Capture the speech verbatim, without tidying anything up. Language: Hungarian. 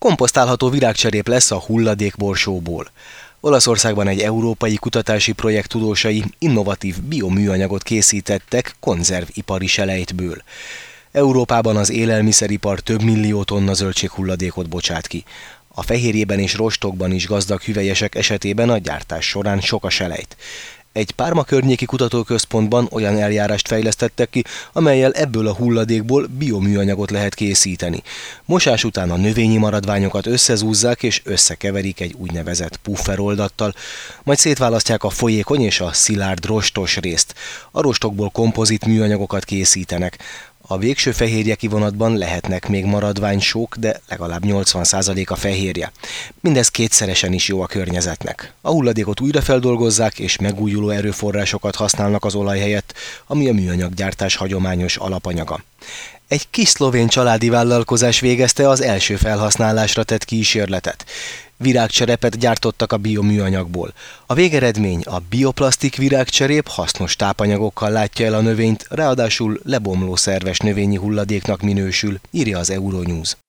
Komposztálható virágcserép lesz a hulladékborsóból. Olaszországban egy európai kutatási projekt tudósai innovatív bioműanyagot készítettek konzervipari selejtből. Európában az élelmiszeripar több millió tonna zöldséghulladékot bocsát ki. A fehérjében és rostokban is gazdag hüvelyesek esetében a gyártás során sok a selejt. Egy Parma környéki kutatóközpontban olyan eljárást fejlesztettek ki, amellyel ebből a hulladékból bioműanyagot lehet készíteni. Mosás után a növényi maradványokat összezúzzák és összekeverik egy úgynevezett pufferoldattal, majd szétválasztják a folyékony és a szilárd rostos részt. A rostokból kompozit műanyagokat készítenek. A végső fehérje kivonatban lehetnek még maradványsók, de legalább nyolcvan százalék a fehérje. Mindez kétszeresen is jó a környezetnek. A hulladékot újrafeldolgozzák és megújuló erőforrásokat használnak az olaj helyett, ami a műanyaggyártás hagyományos alapanyaga. Egy kis szlovén családi vállalkozás végezte az első felhasználásra tett kísérletet. Virágcserepet gyártottak a bioműanyagból. A végeredmény, a bioplasztik virágcserép hasznos tápanyagokkal látja el a növényt, ráadásul lebomló szerves növényi hulladéknak minősül, írja az Euronews.